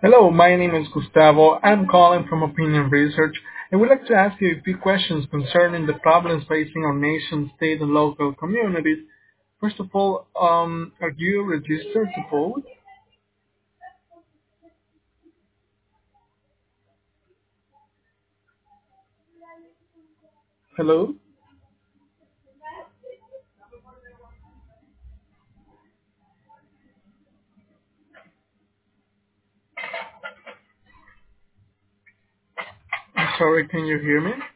Hello, my name is Gustavo. I'm calling from Opinion Research, and we'd like to ask you a few questions concerning the problems facing our nation, state, and local communities. First of all, are you registered to vote? Hello? I'm sorry, can you hear me?